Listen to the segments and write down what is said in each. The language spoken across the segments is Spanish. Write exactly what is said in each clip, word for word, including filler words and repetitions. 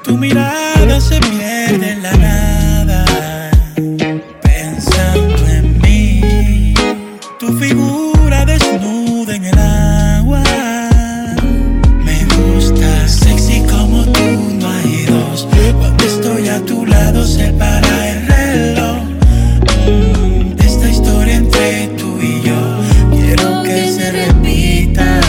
Tu mirada se pierde en la nada, pensando en mí. Tu figura desnuda en el agua me gusta. Sexy como tú no hay dos. Cuando estoy a tu lado se para el reloj. mm, Esta historia entre tú y yo quiero que se repita.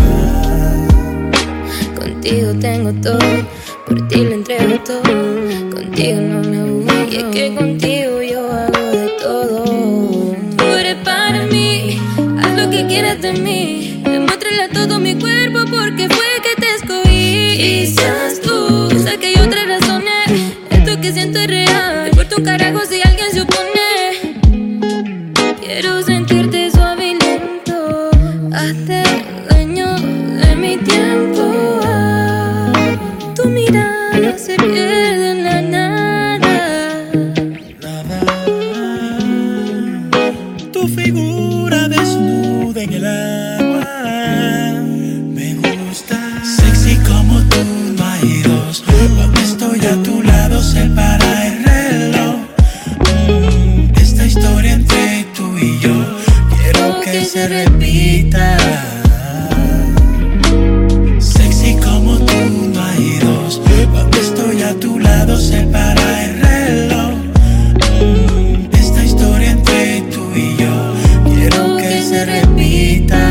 Contigo tengo todo, por ti lo entrego todo. Contigo no me voy, y es que contigo yo hago de todo. Tú eres para mí, haz lo que quieras de mí. Demuéstrale a todo mi cuerpo porque fue que te escogí. Quizás tú piensas que hay otras razones. Esto que siento es real, me importa un carajo si alguien se opone. Quiero sentirte suave y lento, hazte dueño de mi tiempo. Tu mirada se pierde en la nada. Nada. Tu figura desnuda en el agua me gusta. Sexy como tú no hay dos. Cuando estoy a tu lado se para el reloj. mm, Esta historia entre tú y yo quiero que se repita. Sexy como tú no hay dos. Cuando estoy a tu lado se para el reloj. mm, Esta historia entre tú y yo quiero que se repita.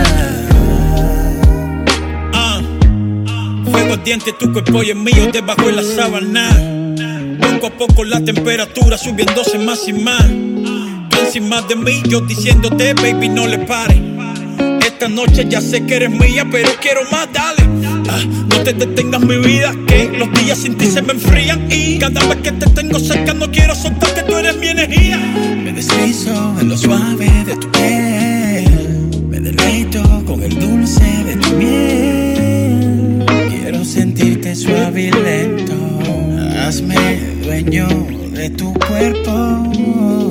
Ah, fuego ardiente, tu cuerpo y el mío debajo de la sábana. Poco a poco la temperatura subiéndose más y más. Tú encima de mí, yo diciéndote, baby, no le pares. Esta noche ya sé que eres mía, pero quiero más, dale. Ah, no te detengas mi vida, que los días sin ti se me enfrían. Y cada vez que te tengo cerca no quiero soltar que tú eres mi energía. Me deslizo en lo suave de tu piel, me deleito con el dulce de tu miel. Quiero sentirte suave y lento, hazme dueño de tu cuerpo.